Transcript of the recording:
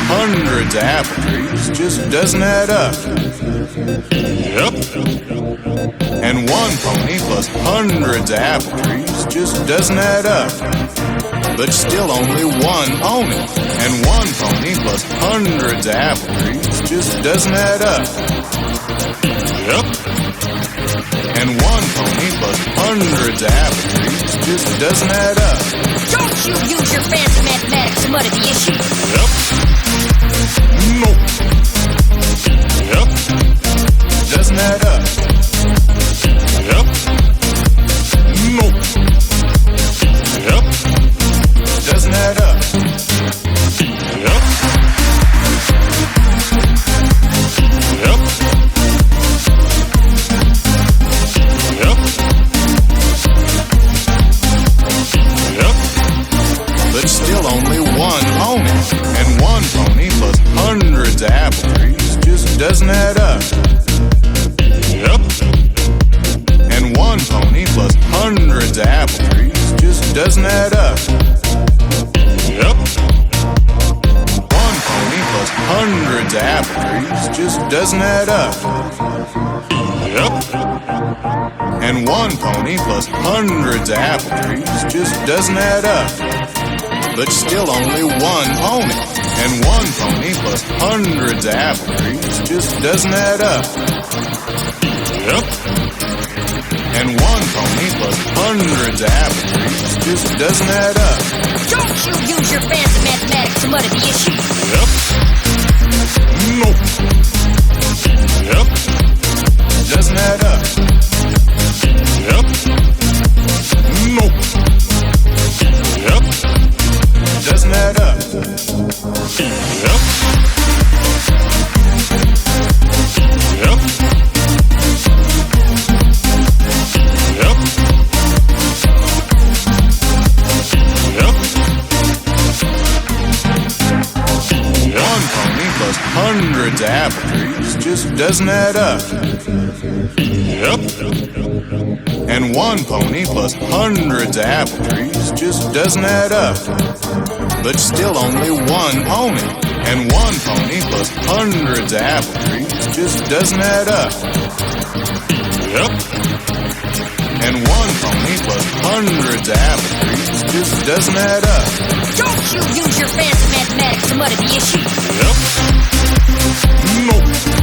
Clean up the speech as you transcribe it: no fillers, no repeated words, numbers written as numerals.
hundreds of apple trees just doesn't add up. Yep. And one pony plus hundreds of apple trees just doesn't add up. But still only one pony. And one pony plus hundreds of apple trees just doesn't add up. Yep. And one pony plus hundreds of apple trees just doesn't add up. Don't you use your fancy mathematics to muddy the issue. Yep. Nope. Yep. Doesn't add up. Yep. Nope. Yep. Doesn't add up. Yep. Yep. Yep. Yep. But still only one pony. And one pony plus hundreds of apple trees just doesn't add up. Yep. And one pony plus hundreds of apple trees just doesn't add up. Yep. One pony plus hundreds of apple trees just doesn't add up. Yep. And one pony plus hundreds of apple trees just doesn't add up. But still only one pony. And one pony plus hundreds of apple trees just doesn't add up. Yep. And one pony plus hundreds of apple trees just doesn't add up. Don't you use your fancy mathematics to muddy the issue. Yep. Nope. Yep. Doesn't add up. Yep. Nope. Yep. Doesn't add up. Yep. Yep. Yep. Yep. One pony plus hundreds of apple trees just doesn't add up. Yep. And one pony plus hundreds of apple trees just doesn't add up. But still only one pony. And one pony plus hundreds of apple trees just doesn't add up. Yep. And one pony plus hundreds of apple trees just doesn't add up. Don't you use your fancy mathematics to muddy the issue. Yep. Nope.